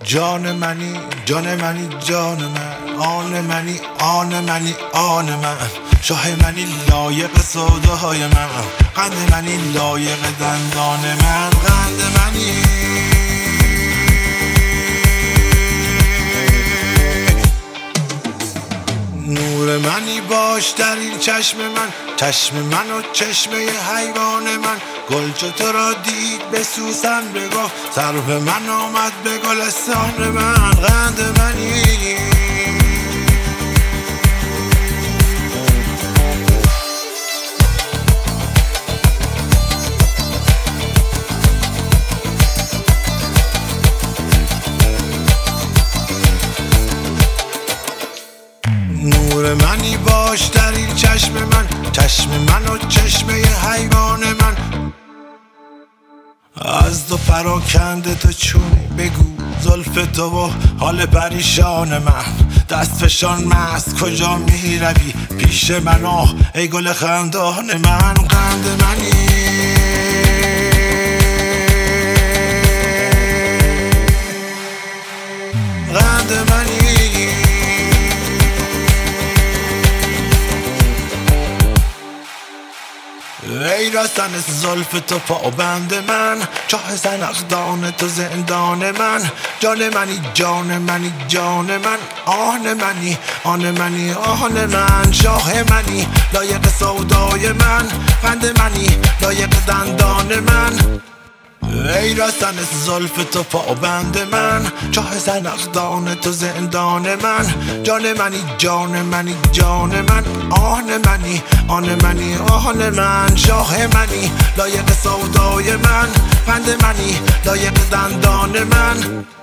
جان منی جان منی جان من، آن منی آن منی آن من، شاه منی لایق سودای من، قند منی لایق دندان من، قند منی نور منی باش در این چشم من، چشم من و چشمه حیوان من، گل چو تو را دید به سوسن بگفت، سرو من آمد به گلستان من، قند منی نور منی باش در این چشم من، چشم من و چشمه حیوان من، از تو پراکنده تو چونی بگو زلف تو و حال پریشان من، دست فشان مست کجا می روی پیش من، آه ای گل خندان من، قند منی قند منی ای رسن زلف تو پابند من، چاه زنخدان تو زندان من، جان منی جان منی جان من، آن منی آن منی آن من، شاه منی لایق سودای من، قند منی لایق دندان من، ای رسن زلف تو پابند من، چاه زنخدان تو زندان من، جان منی جان منی جان من، آن منی آن منی آن من، شاه منی لایق سودای من، قند منی لایق دندان من.